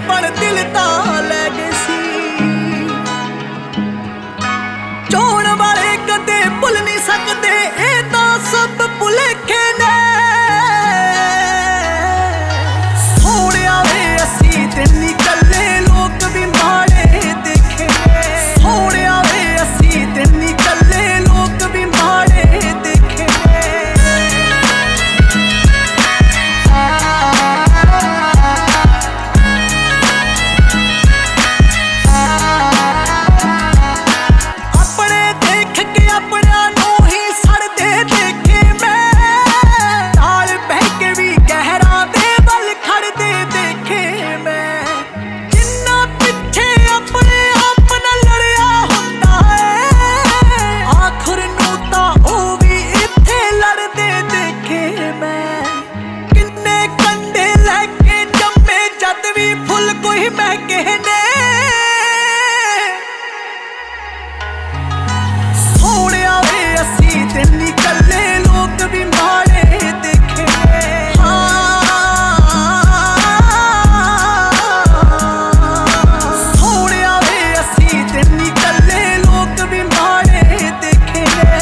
पर दिल तां लै गए सी। चोण वाले कदे भुल नहीं सकदे, ए तां सब भुलेखे ने। सोहणिया वे असीं ते नहीं कल्ले, लोक भी माड़े देखे ने। सोहणिया वे असीं ते नहीं कल्ले, लोक भी माड़े देखे ने। अपने देख के अपना नूं ही सड़दे देखे मैं, नाल बह के भी गहरा दे वल खड़दे देखे मैं। जिन्ना पिछे अपने आप नाल लड़िया हुंदा है, आखिर नूं तां ओह भी इत्थे लड़दे देखे मैं। किन्ने कंडे लैके जम्मे जद भी फुल कोई महके ने। सोहणिया वे असीं ते नहीं कल्ले, लोक भी माड़े देखे ने। सोहणिया वे असीं ते नहीं कल्ले, लोक भी माड़े देखे ने।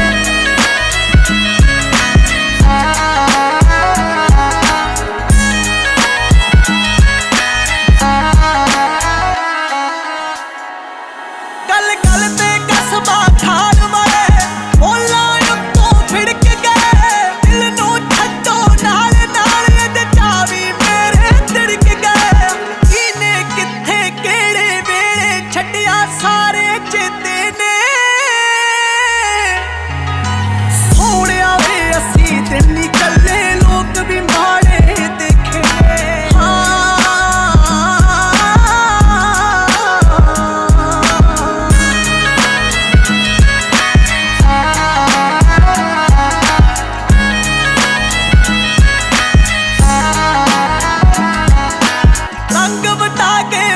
गल गल ते कसबा खान वाले बोला उत्तों फिड़क गए। दिल नूं छड्डो नाल नाल ते चावी मेरे तिड़क गए। इने कित्थे केड़े वेले छड्डिया सारे चेते ने। सोहणिया वे असीं ते नहीं कल्ले, लोक भी माड़े देखे ने। रंग बता के